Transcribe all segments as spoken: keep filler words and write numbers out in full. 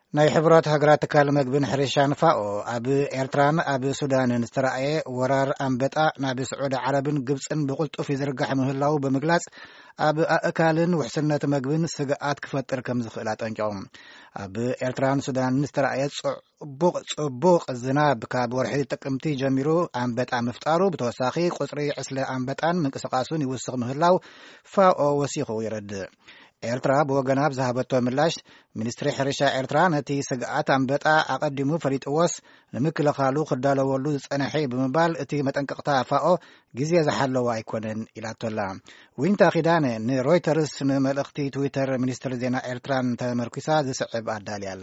ናይ ሕብራት ሃገራት ተካል መግብን ሕርሻን ፋኦ ኣብ ኤርትራን ኣብ ሱዳንን ዝተራእየ ወራር አንበጣ ናብ ስዑድ ዓረብን ግብፅን ብቁልጡፍ ይዝርጋሕ ምህላው ብምግላጽ ኣብ ኣእካልን ውሕስነት መግብን ስግኣት ክፈጥር ከም ዝኽእል አጠንቂቖም ኣብ ኤርትራን ሱዳንን ዝተራእየ ጽቡቕ ጽቡቕ ዝናብ ካብ ወርሒ ጥቅምቲ ጀሚሩ አንበጣ ምፍጣሩ ብተወሳኺ ቁጽሪ ዕስለ አንበጣን ምንቅስቓሱን ይውስኽ ምህላው ፋኦ ወሲኹ ይረድእ ኤርትራ በወገና ብዝሃበቶ ምላሽ ሚኒስትሪ ሕርሻ ኤርትራ ነቲ ስግኣት አንበጣ አቀዲሙ ፈሊጥዎስ ንምክልኻሉ ክዳለወሉ ዝጸንሐ ብምባል እቲ መጠንቀቕታ ፋኦ ግዜ ዝሓለወ ኣይኮነን ኢላቶላ ዊንታ ኺዳነ ንሮይተርስ ንመልእኽቲ ትዊተር ሚኒስትሪ ዜና ኤርትራን ተመርኪሳ ዝስዕብ ኣዳልያላ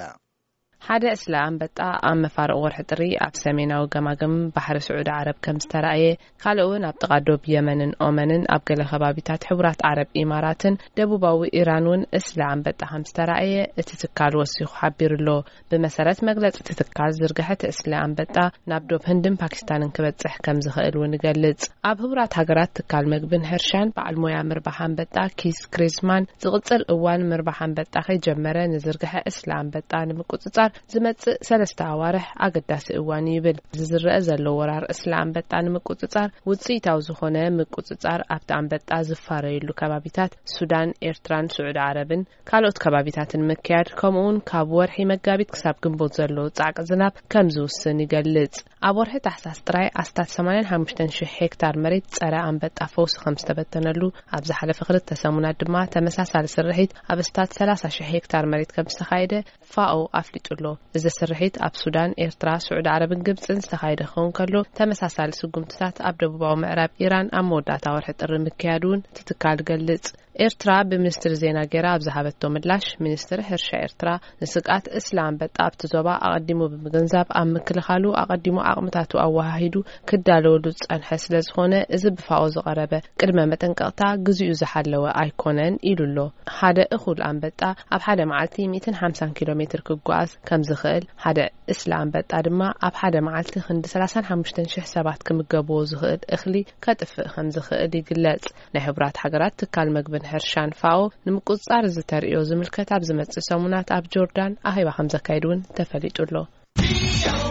ሓደ እስላ አንበጣ ኣብ መፋርቕ ወርሒ ጥሪ ኣብ ሰሜናዊ ገማገም ባሕሪ ስዑድ ዓረብ ከም ዝተራእየ ካልኦውን ኣብ ጥቓዶብ የመንን ኦመንን ኣብ ገለ ከባቢታት ሕቡራት ዓረብ ኢማራትን ደቡባዊ ኢራንን እስላ አንበጣ ከም ዝተራእየ እቲ ትካል ወሲኹ ሓቢሩሎ ብመሰረት መግለጽ እቲ ትካል ዝርግሐት እስላ አንበጣ ናብ ዶብ ህንድን ፓኪስታንን ክበጽሕ ከም ዝኽእል እውን ይገልጽ ኣብ ሕቡራት ሃገራት ትካል መግብን ሕርሻን በዓል ሞያ ምርባሕ አንበጣ ኪስ ክሪስማን ዝቕጽል እዋን ምርባሕ አንበጣ ከይጀመረ ንዝርግሐ እስላ አንበጣ ንምቁጽጻር ዝመጽእ ሰለስተ ኣዋርሕ ኣገዳሲ እዋን ይብል ዝዝረአ ዘሎ ወራር እስላ አንበጣ ንምቁጽጻር ውጽኢታዊ ዝኾነ ምቁጽጻር ኣብቲ አንበጣ ዝፋረየሉ ከባቢታት ሱዳን ኤርትራን ስዑድ ዓረብን ካልኦት ከባቢታትን ምክያድ ከምኡውን ካብ ወርሒ መጋቢት ክሳብ ግንቦት ዘሎ ጻዕቂ ዝናብ ከም ዝውስን ይገልጽ ኣብ ወርሒ ታሕሳስ ጥራይ ኣስታት ሰማንያ ሓሙሽተ ሽሕ ሄክታር መሬት ጸረ አንበጣ ፈውሲ ከም ዝተበተነሉ ኣብ ዝሓለፈ ክልተ ሰሙናት ድማ ተመሳሳሊ ስርሒት ኣብ ኣስታት ሰላሳ ሽሕ ሄክታር መሬት ከም ዝተኻየደ ፋኦ ኣፍሊጡ ሎ እዚ ስርሒት ኣብ ሱዳን ኤርትራ ስዑድ ዓረብን ግብፅን ዝተኻየደ ክኸውን ከሎ ተመሳሳሊ ስጉምትታት ኣብ ደቡባዊ ምዕራብ ኢራን ኣብ መወዳእታ ወርሒ ጥሪ ምክያዱን ትትካል ገልጽ ኤርትራ ብሚኒስትሪ ዜና ጌራ ኣብ ዝሃበቶ ምላሽ ሚኒስትሪ ሕርሻ ኤርትራ ንስግኣት እስላ አንበጣ ኣብቲ ዞባ ኣቐዲሙ ብምግንዛብ ኣብ ምክልኻሉ ኣቐዲሙ ኣቕምታቱ ኣወሃሂዱ ክዳለወሉ ዝጸንሐ ስለ ዝኾነ እዚ ብፋኦ ዝቐረበ ቅድመ መጠንቀቕታ ግዜኡ ዝሓለወ ኣይኮነን ኢሉሎ ሓደ እኹል አንበጣ ኣብ ሓደ መዓልቲ መቶ ወሓምሳ ኪሎ ሜትር ክጓዓዝ ከም ዝኽእል ሓደ እስላ አንበጣ ድማ ኣብ ሓደ መዓልቲ ክንዲ ሰላሳ ሓሙሽተ ሽሕ ሰባት ክምገብዎ ዝኽእል እኽሊ ከጥፍእ ከም ዝኽእል ይግለጽ ናይ ሕቡራት ሃገራት ትካል መግብን ሕርሻን ፋኦ ንምቁጽጻር ዝተርእዮ ዝምልከት ኣብ ዝመጽእ ሰሙናት ኣብ ጆርዳን ኣኺባ ከም ዘካይድ እውን ተፈሊጡሎ